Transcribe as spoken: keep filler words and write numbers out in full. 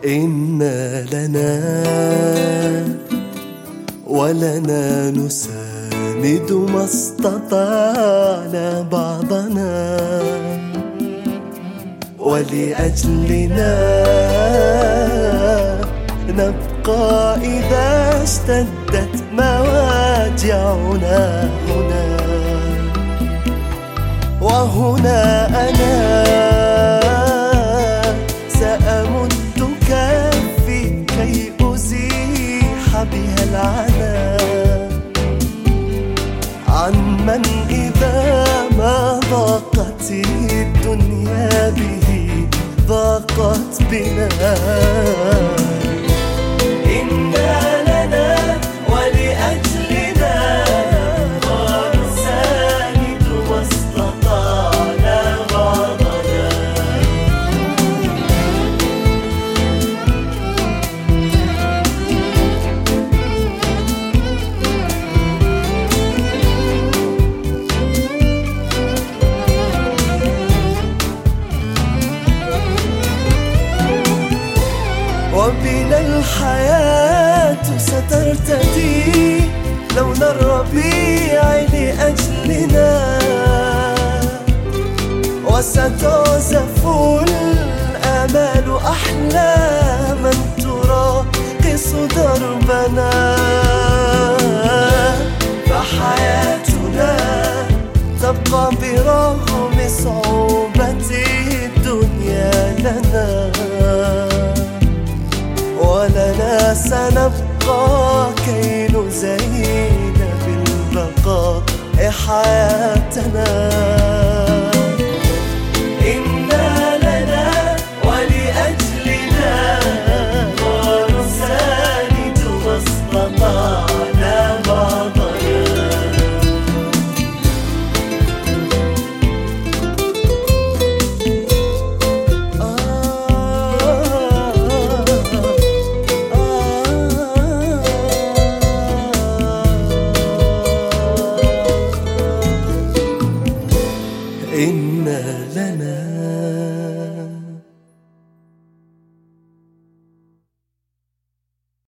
إنا لنا ولنا نساند ما استطعنا بعضنا، ولأجلنا نبقى إذا اشتدت مواجعنا هنا. وهنا أنا سأمد كفي كي أزيح بها العنا عن من إذا ما ضاقت الدنيا به ضاقت بنا. إنا لنا ولأجلنا ونساند ما استطعنا بعضنا. وبنا الحياة سترتدي لون الربيع لأجلنا، وستعزف الآمال أحلاما تراقص دربنا. فحياتنا تبقى برغم صعوبة الدنيا لنا، ولنا سنبقى كي نزين بالبقاء حياتنا.